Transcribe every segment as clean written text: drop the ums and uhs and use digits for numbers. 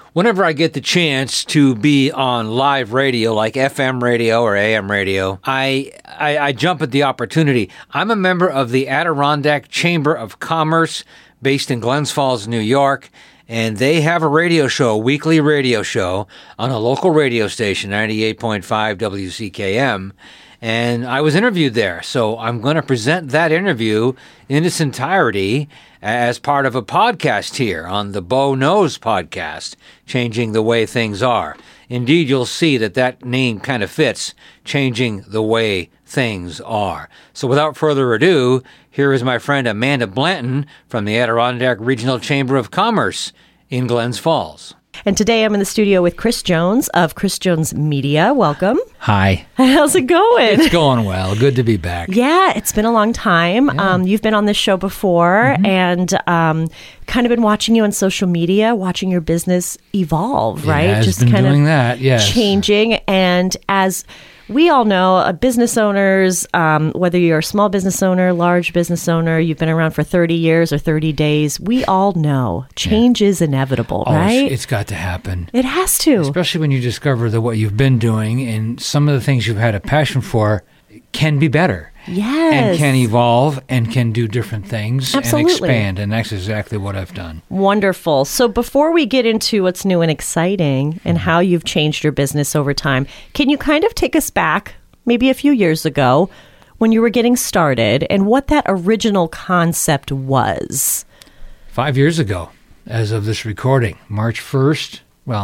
whenever I get the chance to be on live radio, like FM radio or AM radio, I jump at the opportunity. I'm a member of the Adirondack Chamber of Commerce based in Glens Falls, New York, and they have a radio show, a weekly radio show on a local radio station, 98.5 WCKM. And I was interviewed there, so I'm going to present that interview in its entirety as part of a podcast here on the Bo Knows podcast, Changing the Way Things Are. Indeed, you'll see that name kind of fits, Changing the Way Things Are. So without further ado, here is my friend Amanda Blanton from the Adirondack Regional Chamber of Commerce in Glens Falls. And today I'm in the studio with Chris Jones of Chris Jones Media. Welcome. Hi. How's it going? It's going well. Good to be back. Yeah, it's been a long time. Yeah. You've been on this show before and kind of been watching you on social media, watching your business evolve, right? Has Just been kind doing of that, yes. Changing. And as we all know, business owners, whether you're a small business owner, large business owner, you've been around for 30 years or 30 days, we all know change is inevitable, right? It's got to happen. It has to. Especially when you discover that what you've been doing and some of the things you've had a passion for can be better. Yes. And can evolve and can do different things Absolutely. And expand. And that's exactly what I've done. Wonderful. So before we get into what's new and exciting and how you've changed your business over time, can you kind of take us back maybe a few years ago when you were getting started and what that original concept was? 5 years ago, as of this recording, March 1st,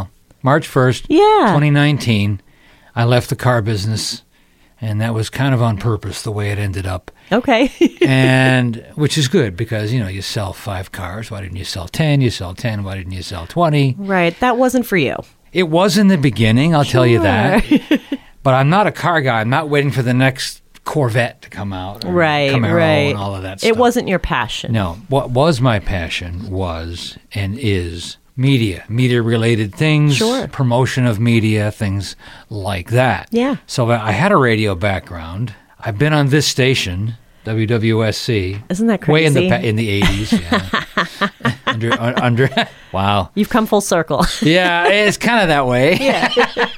2019, I left the car business. And that was kind of on purpose, the way it ended up. Okay. And which is good because, you sell 5 cars. Why didn't you sell 10? You sell 10. Why didn't you sell 20? Right. That wasn't for you. It was in the beginning, I'll tell you that. But I'm not a car guy. I'm not waiting for the next Corvette to come out. Or Camaro and all of that stuff. It wasn't your passion. No. What was my passion was and is media-related things, Sure. Promotion of media, things like that. Yeah. So I had a radio background. I've been on this station, WWSC. Isn't that crazy? Way in the 80s, yeah. under wow. You've come full circle. Yeah, it's kind of that way. Yeah.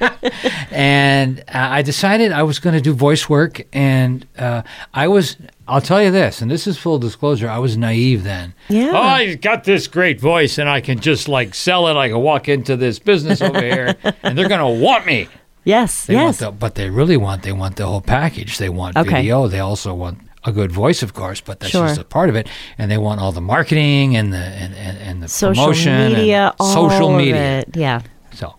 And I decided I was going to do voice work, and I'll tell you this, and this is full disclosure, I was naive then. Yeah. Oh, he's got this great voice, and I can just, sell it. I can walk into this business over here, and they're going to want me. Yes, But they really want the whole package. They want video. They also want a good voice, of course, but that's just a part of it. And they want all the marketing and the social promotion media, and social media. Yeah. So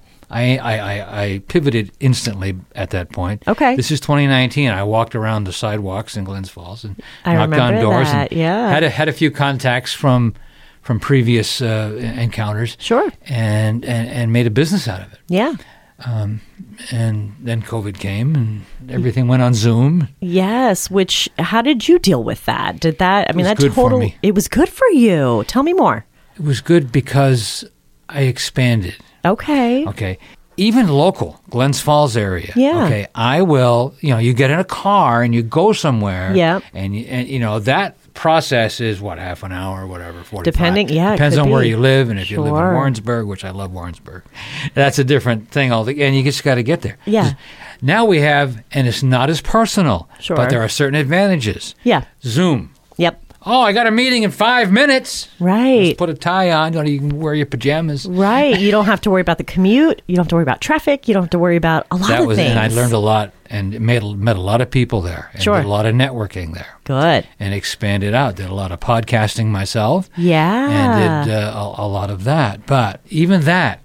I pivoted instantly at that point. Okay. This is 2019. I walked around the sidewalks in Glens Falls and knocked on remember doors that, and had a few contacts from previous encounters. Sure. And made a business out of it. Yeah. And then COVID came and everything went on Zoom. Yes, how did you deal with that? It was good for me. It was good for you. Tell me more. It was good because I expanded. Okay. Even local, Glens Falls area. Yeah. Okay. I will, you get in a car and you go somewhere. Yeah. And that process is half an hour or whatever, 45. Depends on where you live, and if you live in Warrensburg, which I love Warrensburg, that's a different thing altogether, and you just got to get there. Yeah. Now we have, and it's not as personal, but there are certain advantages. Yeah. Zoom. Yep. Oh, I got a meeting in 5 minutes. Right. Just put a tie on. You can wear your pajamas. Right. You don't have to worry about the commute. You don't have to worry about traffic. You don't have to worry about a lot of things. And I learned a lot and met a lot of people there. And Sure. did a lot of networking there. Good. And expanded out. Did a lot of podcasting myself. Yeah. And did a lot of that. But even that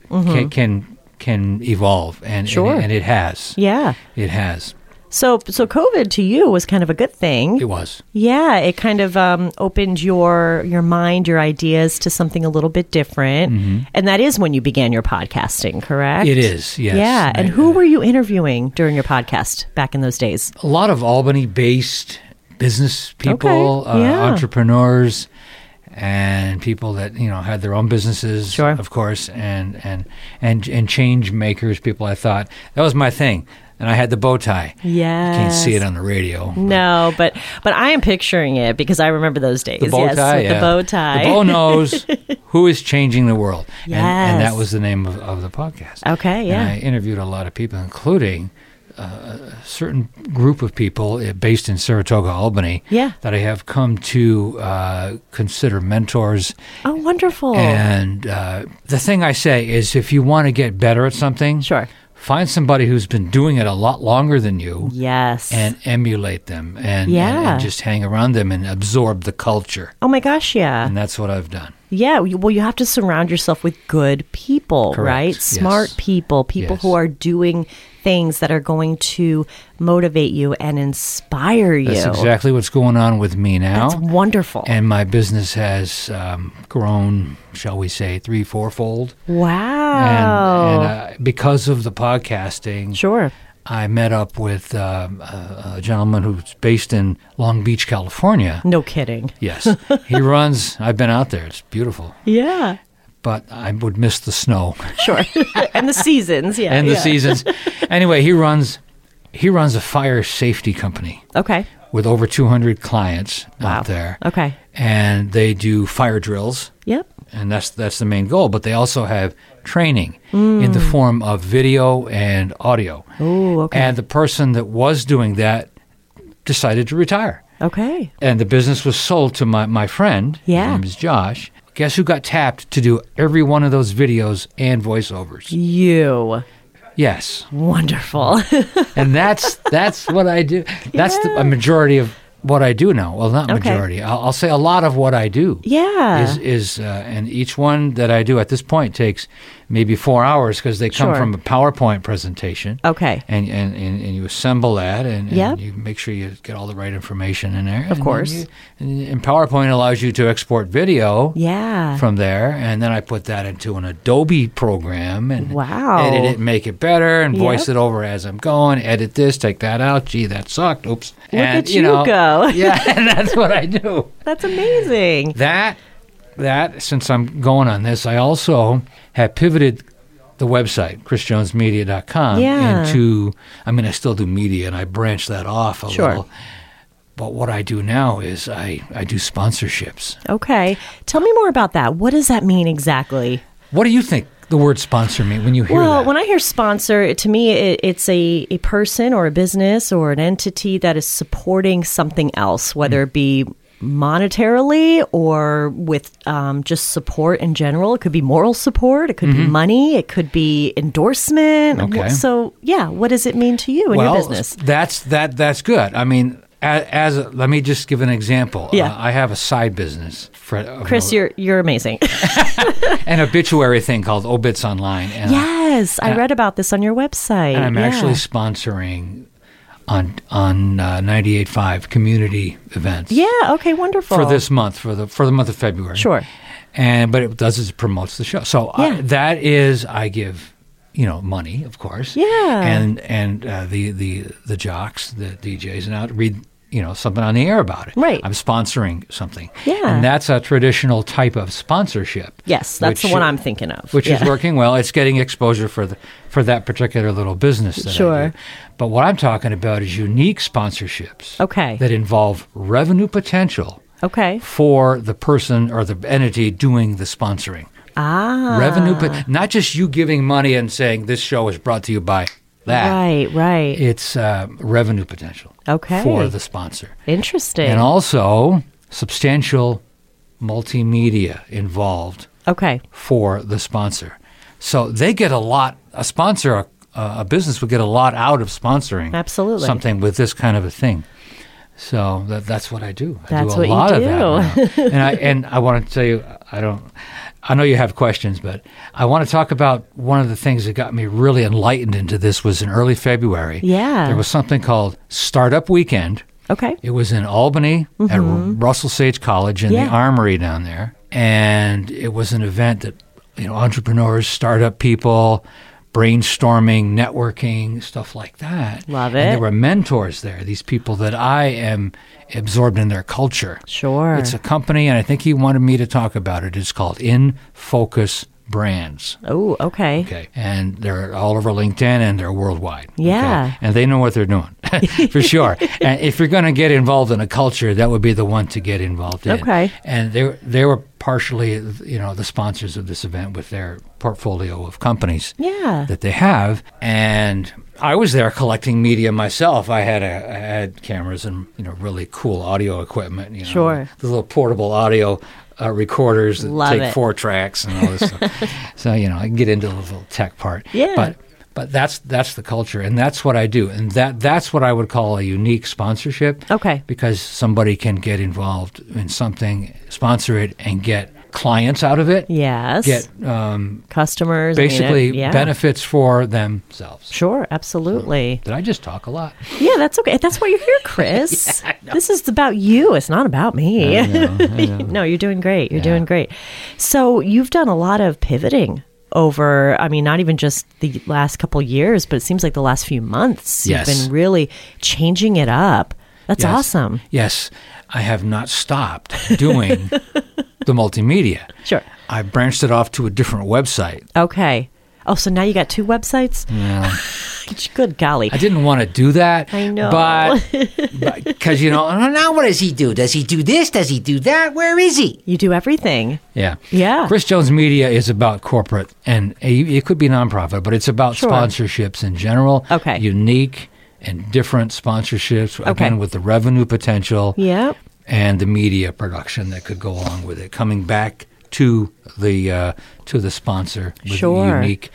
can evolve. And it has. Yeah. It has. So COVID to you was kind of a good thing. It was. Yeah, it kind of opened your mind, your ideas to something a little bit different. Mm-hmm. And that is when you began your podcasting, correct? It is, yes. Yeah, and who were you interviewing during your podcast back in those days? A lot of Albany-based business people, yeah. entrepreneurs, and people that had their own businesses, sure. of course, and change makers. People I thought that was my thing. And I had the bow tie. Yes. You can't see it on the radio. No, but I am picturing it because I remember those days. The bow tie, the bow tie. The Bo Knows Who is changing the world? And that Yes. was the name of the podcast. Okay, yeah. And I interviewed a lot of people, including a certain group of people based in Saratoga, Albany, Yeah. that I have come to consider mentors. Oh, wonderful. And the thing I say is, if you want to get better at something, Sure. find somebody who's been doing it a lot longer than you Yes. and emulate them and just hang around them and absorb the culture. Oh my gosh, yeah. And that's what I've done. Yeah, well, you have to surround yourself with good people, Correct. right? Yes. Smart people, people Yes. who are doing things that are going to motivate you and inspire you. That's exactly what's going on with me now. That's wonderful. And my business has grown, shall we say, 3-4-fold. Wow. And because of the podcasting, Sure. I met up with a gentleman who's based in Long Beach, California. No kidding. Yes. He runs, I've been out there. It's beautiful. Yeah. But I would miss the snow Sure. And the seasons, yeah. and the yeah. seasons. Anyway, he runs a fire safety company Okay. with over 200 clients Wow. out there. Okay. And they do fire drills. Yep. And that's the main goal. But they also have training in the form of video and audio. Oh, okay. And the person that was doing that decided to retire. Okay. And the business was sold to my friend. Yeah. His name is Josh. Guess who got tapped to do every one of those videos and voiceovers? You. Yes. Wonderful. And that's what I do. That's a majority of what I do now. Well, not Okay. majority. I'll say a lot of what I do. Yeah. And each one that I do at this point takes maybe 4 hours because they come Sure. from a PowerPoint presentation. Okay. And you assemble that and Yep. you make sure you get all the right information in there. Of course. And PowerPoint allows you to export video Yeah. from there, and then I put that into an Adobe program and Wow. edit it, make it better, and voice Yep. it over as I'm going. Edit this, take that out. Gee, that sucked. Oops. Look and at you go. Yeah, and that's what I do. That's amazing. That since I'm going on this, I also have pivoted the website, chrisjonesmedia.com, Yeah. into, I mean, I still do media, and I branch that off a Sure. little. But what I do now is I do sponsorships. Okay. Tell me more about that. What does that mean exactly? What do you think the word sponsor mean when you hear Well, that? when I hear sponsor, to me, it's a person or a business or an entity that is supporting something else, whether it be monetarily or with just support in general. It could be moral support. It could be money. It could be endorsement. Okay. So, yeah, what does it mean to you in your business? That's good. I mean, let me just give an example. Yeah. I have a side business, Chris, you're amazing. an obituary thing called Obits Online. And Yes, I read about this on your website. And I'm Yeah. actually sponsoring on 98.5 community events. Yeah, okay, wonderful. For this month, for the month of February. Sure. But it does is it promotes the show. So Yeah. I give money, of course. Yeah. And the jocks, the DJs, and I'll read something on the air about it. Right. I'm sponsoring something. Yeah. And that's a traditional type of sponsorship. Yes, that's the one I'm thinking of. Which is Yeah. working well. It's getting exposure for that particular little business that I Sure. do. But what I'm talking about is unique sponsorships. Okay. That involve revenue potential Okay. for the person or the entity doing the sponsoring. Ah. Not just you giving money and saying this show is brought to you by that. Right. It's revenue potential Okay. for the sponsor. Interesting. And also substantial multimedia involved Okay. for the sponsor. So they get a lot, a sponsor, a business would get a lot out of sponsoring Absolutely. something with this kind of a thing. So that's what I do. I That's do a what you lot of do. that now. And I want to tell you, I know you have questions, but I want to talk about one of the things that got me really enlightened into this was in early February. Yeah. There was something called Startup Weekend. Okay. It was in Albany at Russell Sage College in the Armory down there. And it was an event that, entrepreneurs, startup people, brainstorming, networking, stuff like that. Love And it. there were mentors there, these people that I am absorbed in their culture. Sure. It's a company, and I think he wanted me to talk about it. It's called In Focus brands. Oh, okay. Okay. And they're all over LinkedIn and they're worldwide. Yeah. Okay? And they know what they're doing for sure. And if you're going to get involved in a culture, that would be the one to get involved in. Okay. And they were partially, the sponsors of this event with their portfolio of companies Yeah. that they have. And I was there collecting media myself. I had cameras and, really cool audio equipment. Sure. The little portable audio recorders that Love take it. 4 tracks and all this stuff. So, I can get into the little tech part. Yeah. But that's the culture, and that's what I do. And that's what I would call a unique sponsorship. Okay. Because somebody can get involved in something, sponsor it, and get clients out of it. Yes. Get customers. basically yeah. benefits for themselves. Sure, absolutely. Did I just talk a lot? Yeah, that's okay. That's why you're here, Chris. This is about you. It's not about me. I know. No, you're doing great. You're Yeah. doing great. So you've done a lot of pivoting over, not even just the last couple years, but it seems like the last few months. Yes. You've been really changing it up. That's Yes. awesome. Yes, I have not stopped doing the multimedia. Sure. I branched it off to a different website. Okay. Oh, so now you got 2 websites? Yeah. Good golly. I didn't want to do that. I know. But because, now what does he do? Does he do this? Does he do that? Where is he? You do everything. Yeah. Yeah. Chris Jones Media is about corporate, and it could be nonprofit, but it's about Sure. sponsorships in general. Okay. Unique and different sponsorships, Okay. again, with the revenue potential Yeah. and the media production that could go along with it, coming back to the sponsor with Sure. unique,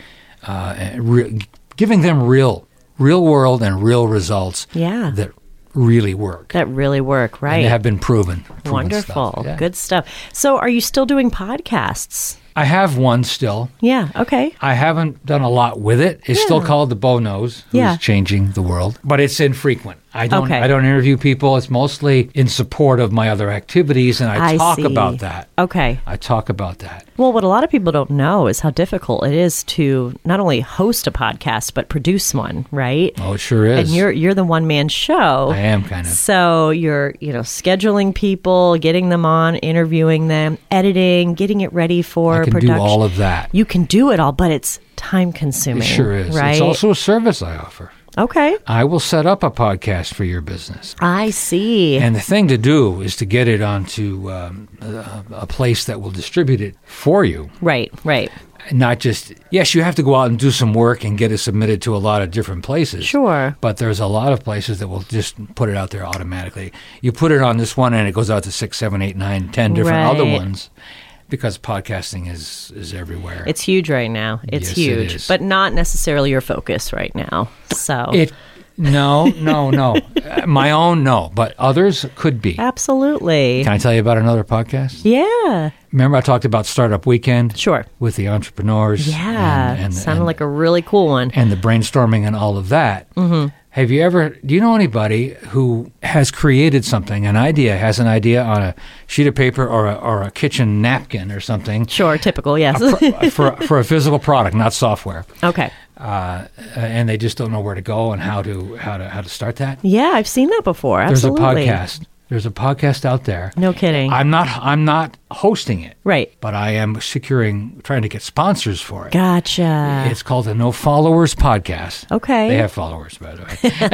giving them real world and real results Yeah. that really work. That really work, right? And they have been proven. Wonderful. Stuff. Yeah. Good stuff. So are you still doing podcasts? I have one still. Yeah. Okay. I haven't done a lot with it. It's still Yeah. called The Bo Knows, who's Yeah. changing the world. But it's infrequent. I don't Okay. I don't interview people. It's mostly in support of my other activities, and I talk see. about that. Okay. I talk about that. Well, what a lot of people don't know is how difficult it is to not only host a podcast but produce one, right? Oh, it sure is. And you're the one man show. I am kind of. So you're, scheduling people, getting them on, interviewing them, editing, getting it ready for I can production. do all of that. You can do it all, but it's time consuming. It sure is. Right? It's also a service I offer. Okay. I will set up a podcast for your business. I see. And the thing to do is to get it onto a place that will distribute it for you. Right. Not just, yes, you have to go out and do some work and get it submitted to a lot of different places. Sure. But there's a lot of places that will just put it out there automatically. You put it on this one and it goes out to 6, 7, 8, 9, 10 different other Right. ones. Because podcasting is everywhere. It's huge right now. It's Yes, it huge, is. but not necessarily your focus right now. So No. My own, no. But others could be. absolutely. Can I tell you about another podcast? Yeah. Remember I talked about Startup Weekend? Sure. With the entrepreneurs. Yeah. Sounded like a really cool one. And the brainstorming and all of that. Mm-hmm. Do you know anybody who has created something, has an idea on a sheet of paper or a kitchen napkin or something? Sure. Typical. Yes. for a physical product, not software. Okay. And they just don't know where to go and how to start that. Yeah, I've seen that before. Absolutely. There's a podcast out there. No kidding. I'm not hosting it. Right. But I am trying to get sponsors for it. Gotcha. It's called the No Followers Podcast. Okay. They have followers, by the way.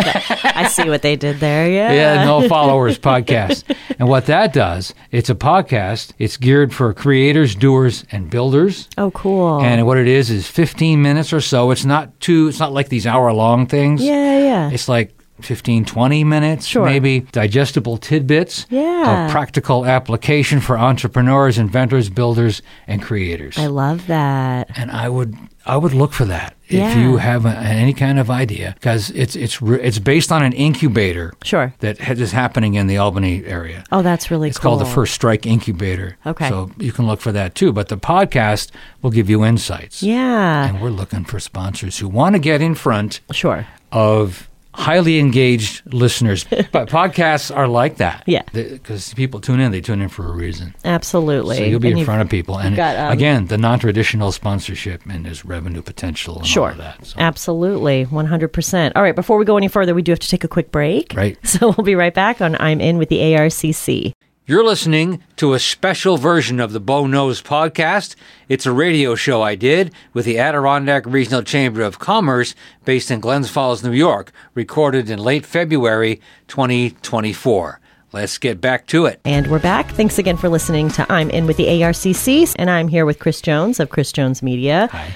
I see what they did there. Yeah. Yeah, No Followers Podcast. And what that does, it's a podcast. It's geared for creators, doers, and builders. Oh, cool. And what it is 15 minutes or so. It's not like these hour-long things. Yeah. It's like 15, 20 minutes, Sure. maybe digestible tidbits Yeah. of practical application for entrepreneurs, inventors, builders, and creators. I love that. And I would look for that if Yeah. you have any kind of idea, because it's based on an incubator. Sure. That is happening in the Albany area. Oh, that's really It's cool. called the First Strike Incubator. Okay. So you can look for that too. But the podcast will give you insights. Yeah. And we're looking for sponsors who want to get in front Sure. of highly engaged listeners. But podcasts are like that. Yeah. Because people tune in for a reason. Absolutely. So you'll be And in front of people. And got, again, the non-traditional sponsorship and there's revenue potential and Sure. all of that. So. Absolutely. 100%. All right. Before we go any further, we do have to take a quick break. Right. So we'll be right back on I'm In with the ARCC. You're listening to a special version of the Bo Knows podcast. It's a radio show I did with the Adirondack Regional Chamber of Commerce based in Glens Falls, New York, recorded in late February 2024. Let's get back to it. And we're back. Thanks again for listening to I'm In with the ARCC, and I'm here with Chris Jones of Chris Jones Media. Hi.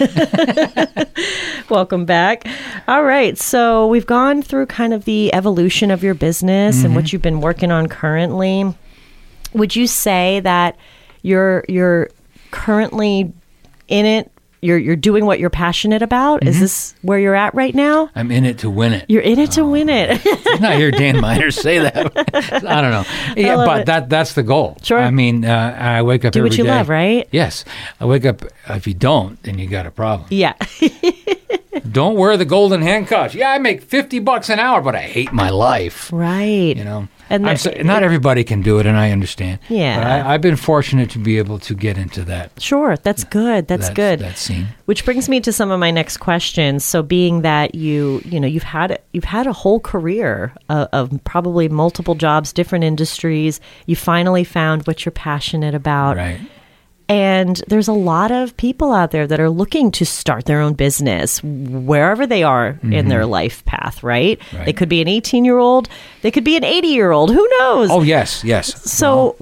Welcome back. All right. So we've gone through kind of the evolution of your business and what you've been working on currently. Would you say that you're currently in it? You're doing what you're passionate about? Is this where you're at right now? I'm in it to win it. You're in it to win it. I hear Dan Miners say that. I don't know. Yeah, but that's the goal. Sure. I mean, I wake up Do every what you day. love, right? Yes. I wake up. If you don't, then you got a problem. Yeah. Don't wear the golden handcuffs. Yeah, I make $50 an hour, but I hate my life. Right. You know, And not everybody can do it, and I understand. Yeah. But I've been fortunate to be able to get into that. Sure. That's good. That's good. That scene. Which brings me to some of my next questions. So, being that you've had a whole career of probably multiple jobs, different industries, you finally found what you're passionate about. Right. And there's a lot of people out there that are looking to start their own business wherever they are in their life path, right? They could be an 18-year-old, they could be an 80-year-old, who knows? Oh, yes. So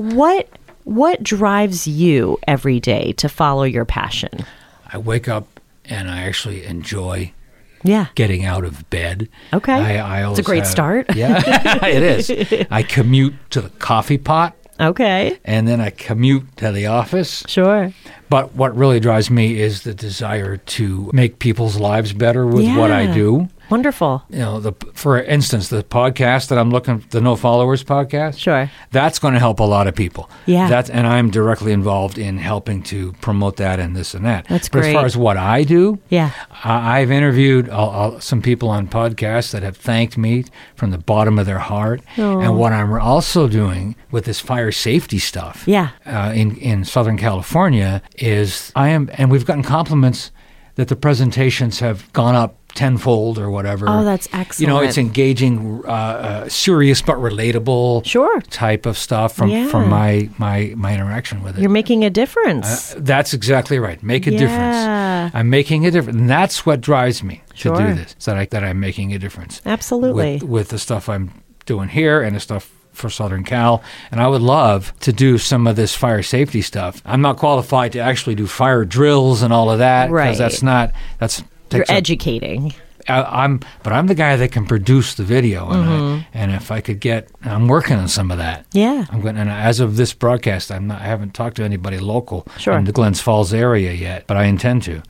what drives you every day to follow your passion? I wake up and I actually enjoy Yeah. getting out of bed. Okay. I always It's a great start. Yeah, it is. I commute to the coffee pot, Okay. and then I commute to the office. Sure. But what really drives me is the desire to make people's lives better with what I Yeah. do. Wonderful. You know, for instance, the podcast that I'm looking, the No Followers podcast. Sure. That's going to help a lot of people. Yeah. And I'm directly involved in helping to promote that and this and that. That's But great. as far as what I do, Yeah. I've interviewed some people on podcasts that have thanked me from the bottom of their heart. Oh. And what I'm also doing with this fire safety stuff Yeah. in Southern California is and we've gotten compliments that the presentations have gone up tenfold or whatever. Oh, that's excellent. You know, it's engaging, serious but relatable Sure. type of stuff from my interaction with it. You're making a difference. That's exactly right. Make a Yeah. difference. I'm making a difference. And that's what drives me to Sure. do this, that I'm making a difference. Absolutely. With the stuff I'm doing here and the stuff for Southern Cal. And I would love to do some of this fire safety stuff. I'm not qualified to actually do fire drills and all of that. Right. Because You're educating. I'm the guy that can produce the video, and if I could I'm working on some of that. Yeah. And as of this broadcast, I haven't talked to anybody local in the Glens Falls area yet, but I intend to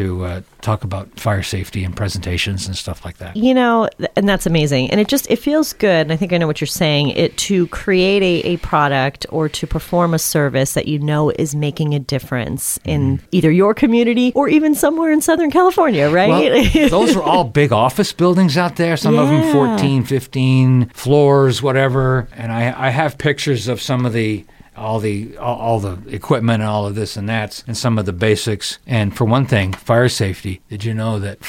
talk about fire safety and presentations and stuff like that. You know, and that's amazing. And it feels good. And I think I know what you're saying. To create a product or to perform a service that you know is making a difference in either your community or even somewhere in Southern California, right? Well, those are all big office buildings out there. Some of them 14, 15 floors, whatever. And I have pictures of some of all the equipment and all of this and that, and some of the basics. And for one thing, fire safety. Did you know that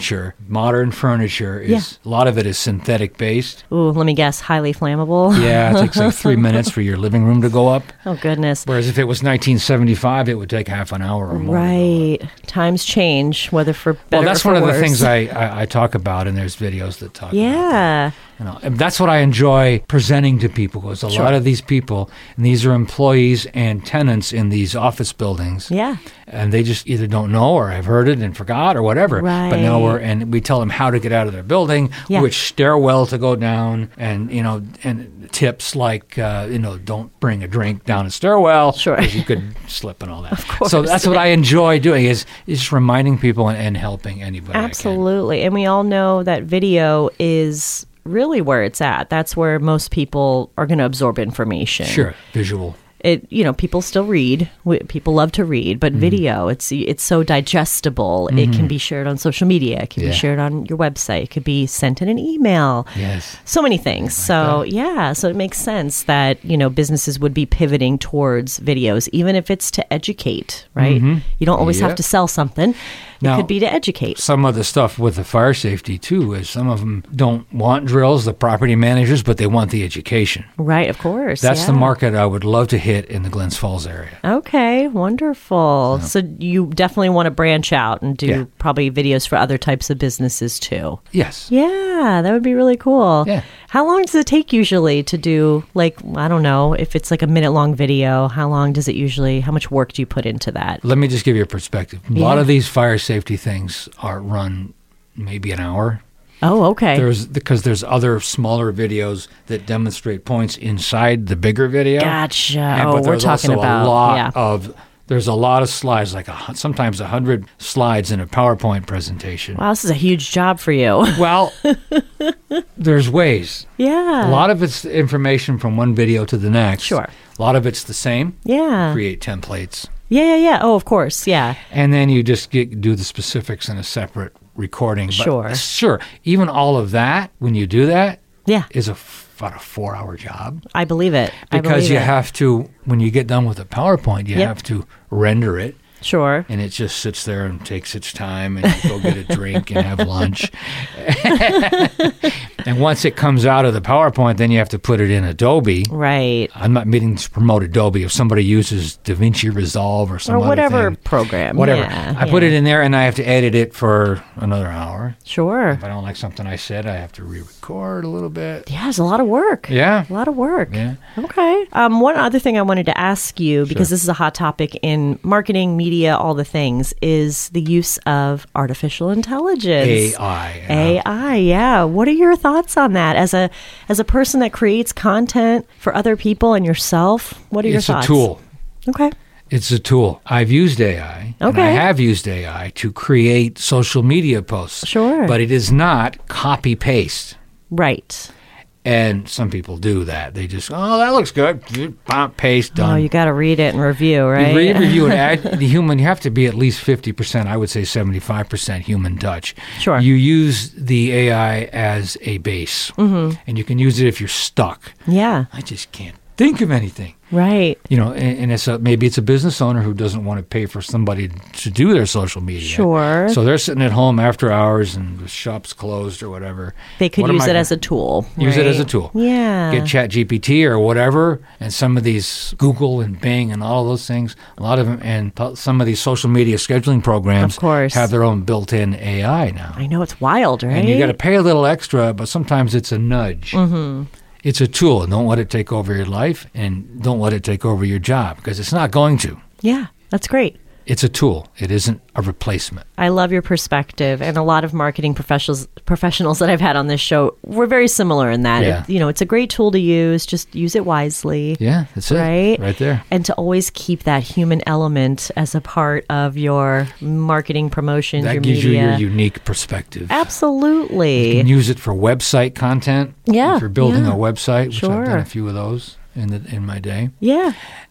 modern furniture is a lot of it is synthetic based? Ooh, let me guess, highly flammable. Yeah, it takes like 3 minutes for your living room to go up. Oh, goodness. Whereas if it was 1975, it would take half an hour or more. Right. Times change, whether for better or for worse. Well, that's one of the things I talk about, and there's videos that talk about that. You know, and that's what I enjoy presenting to people, because a lot of these people, and these are employees and tenants in these office buildings. Yeah. And they just either don't know or have heard it and forgot or whatever. Right. But now we tell them how to get out of their building, which stairwell to go down, and and tips like don't bring a drink down a stairwell, because you could slip and all that. Of course. So that's what I enjoy doing is just reminding people and helping anybody. Absolutely. And we all know that video is really where it's at. That's where most people are going to absorb information. Sure, visual. People still read. People love to read, but video, it's so digestible. It can be shared on social media. It can be shared on your website. It could be sent in an email. Yes. So many things. So it makes sense that, businesses would be pivoting towards videos, even if it's to educate, right? You don't always have to sell something. It could be to educate. Some of the stuff with the fire safety, too, is some of them don't want drills, the property managers, but they want the education. Right, of course. That's the market I would love to hit in the Glens Falls area. Okay, wonderful. So you definitely want to branch out and do probably videos for other types of businesses, too. Yes. Yeah, that would be really cool. Yeah. How long does it take usually to do, like, I don't know, if it's like a minute-long video, how much work do you put into that? Let me just give you a perspective. A lot of these fire safety things are run maybe an hour. Oh, okay. Because there's other smaller videos that demonstrate points inside the bigger video. Gotcha. But we're talking about there's a lot of slides, like sometimes 100 slides in a PowerPoint presentation. Wow, this is a huge job for you. Well, there's ways. Yeah. A lot of it's information from one video to the next. Sure. A lot of it's the same. Yeah. Create templates. Yeah. Oh, of course. Yeah. And then you just do the specifics in a separate recording. But Sure. Even all of that, when you do that, is about a 4-hour job. I believe it. Because you have to, when you get done with a PowerPoint, you have to render it. Sure. And it just sits there and takes its time, and you go get a drink and have lunch. And once it comes out of the PowerPoint, then you have to put it in Adobe. Right. I'm not meaning to promote Adobe. If somebody uses DaVinci Resolve or some or whatever other thing, program. whatever. Yeah, I put it in there, and I have to edit it for another hour. Sure. If I don't like something I said, I have to re-record a little bit. Yeah, it's a lot of work. Yeah. A lot of work. Yeah. Okay. One other thing I wanted to ask you, because this is a hot topic in marketing, media, all the things, is the use of artificial intelligence. AI, yeah. What are your thoughts on that? As a person that creates content for other people and yourself, what are your thoughts? It's a tool. Okay. It's a tool. I've used AI. And I have used AI to create social media posts. Sure. But it is not copy-paste. Right. And some people do that. They just, that looks good. Paste, done. Oh, you got to read it and review, right? You read, review, and add the human. You have to be at least 50%. I would say 75% human touch. Sure. You use the AI as a base, and you can use it if you're stuck. Yeah. I just can't think of anything. Right. And maybe it's a business owner who doesn't want to pay for somebody to do their social media. Sure. So they're sitting at home after hours and the shop's closed or whatever. They could use it as a tool. Use it as a tool. Yeah. Get ChatGPT or whatever, and some of these Google and Bing and all those things, a lot of them, and some of these social media scheduling programs of course. have their own built-in AI now. I know, it's wild, right? And you got to pay a little extra, but sometimes it's a nudge. Mm-hmm. It's a tool, and don't let it take over your life, and don't let it take over your job, because it's not going to. Yeah, that's great. It's a tool. It isn't a replacement. I love your perspective, and a lot of marketing professionals that I've had on this show were very similar in that. Yeah. It's a great tool to use. Just use it wisely. Yeah, that's it. Right there. And to always keep that human element as a part of your marketing promotions, that your gives media. you your unique perspective. Absolutely. You can use it for website content. Yeah. If you're building a website, which Sure. I've done a few of those in my day. Yeah.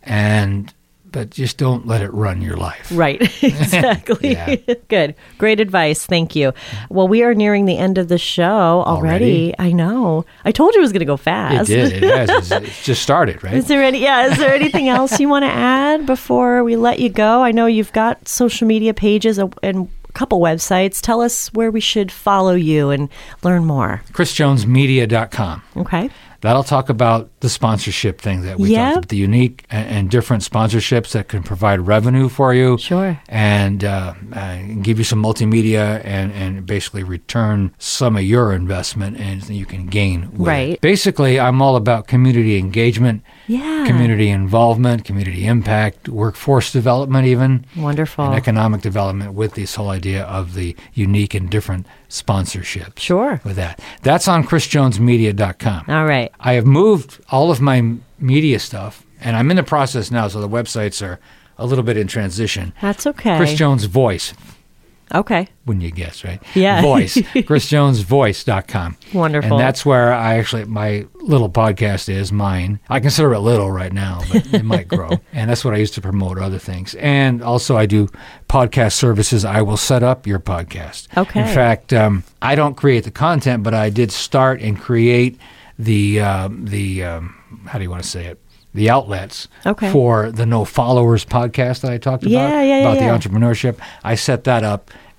But just don't let it run your life. Right, exactly. Yeah. Good. Great advice. Thank you. Well, we are nearing the end of the show already. I know. I told you it was going to go fast. It did. It has. It's just started, right? Is there anything else you want to add before we let you go? I know you've got social media pages and a couple websites. Tell us where we should follow you and learn more. ChrisJonesMedia.com. Okay. That'll talk about the sponsorship thing that we talked about, the unique and different sponsorships that can provide revenue for you. Sure. And give you some multimedia and basically return some of your investment, and you can gain with it. Basically, I'm all about community engagement, community involvement, community impact, workforce development even. Wonderful. And economic development with this whole idea of the unique and different sponsorships. Sure. With that. That's on ChrisJonesMedia.com. All right. I have moved all of my media stuff, and I'm in the process now, so the websites are a little bit in transition. That's okay. Chris Jones Voice. Okay. Wouldn't you guess, right? Yeah. Voice. ChrisJonesVoice.com. Wonderful. And that's where my little podcast is, mine. I consider it little right now, but it might grow. And that's what I use to promote other things. And also I do podcast services. I will set up your podcast. Okay. In fact, I don't create the content, but I did start and create the how do you want to say it? The outlets for the No Followers podcast that I talked about, the entrepreneurship. I set that up,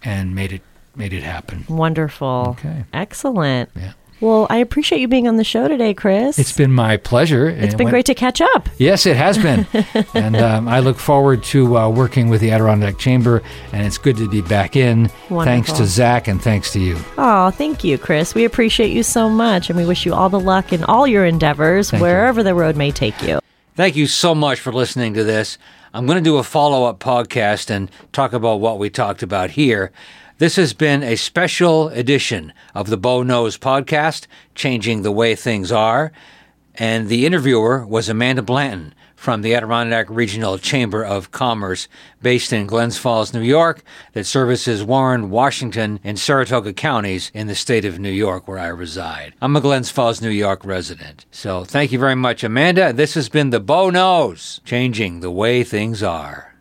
and made it happen. Wonderful. Okay. Excellent. Yeah. Well, I appreciate you being on the show today, Chris. It's been my pleasure. It's been great to catch up. Yes, it has been. And I look forward to working with the Adirondack Chamber, and it's good to be back in. Wonderful. Thanks to Zach, and thanks to you. Oh, thank you, Chris. We appreciate you so much, and we wish you all the luck in all your endeavors, wherever the road may take you. Thank you so much for listening to this. I'm going to do a follow-up podcast and talk about what we talked about here. This has been a special edition of the Bo Knows podcast, Changing the Way Things Are. And the interviewer was Amanda Blanton from the Adirondack Regional Chamber of Commerce, based in Glens Falls, New York, that services Warren, Washington, and Saratoga counties in the state of New York, where I reside. I'm a Glens Falls, New York resident. So thank you very much, Amanda. This has been the Bo Knows, Changing the Way Things Are.